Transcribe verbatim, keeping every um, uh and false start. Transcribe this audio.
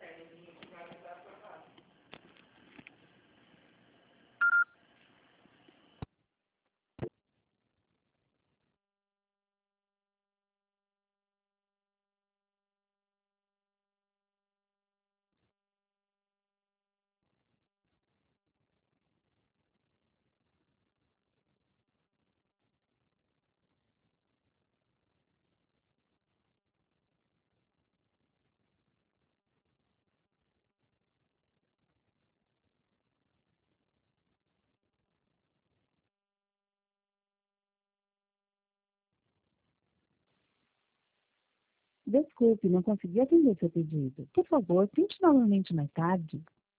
Desculpe, não consegui atender seu pedido. Por favor, tente novamente mais tarde.